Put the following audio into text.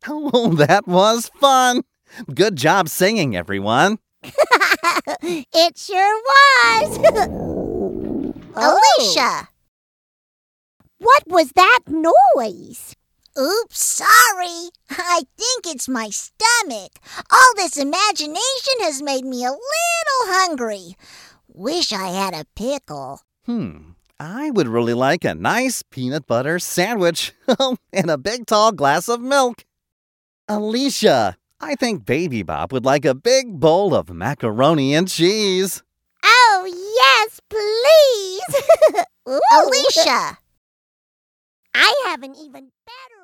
Oh, that was fun. Good job singing, everyone. It sure was. Alicia! What was that noise? Oops, sorry. I think it's my stomach. All this imagination has made me a little hungry. Wish I had a pickle. I would really like a nice peanut butter sandwich and a big tall glass of milk. Alicia, I think Baby Bop would like a big bowl of macaroni and cheese. Oh, yes, please. Ooh. Alicia! I have an even better